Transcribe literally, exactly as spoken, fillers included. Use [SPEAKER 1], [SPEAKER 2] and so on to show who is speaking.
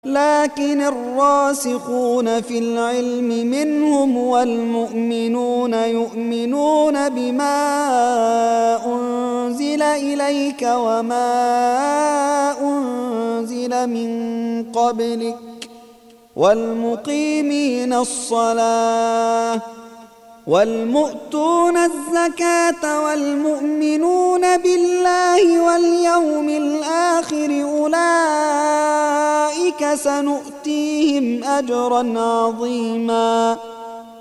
[SPEAKER 1] لكن الراسخون في العلم منهم والمؤمنون يؤمنون بما أنزل إليك وما أنزل من قبلك والمقيمين الصلاة والمؤتون الزكاة والمؤمنون بالله واليوم الآخر أولئك سنؤتيهم أجرا عظيما.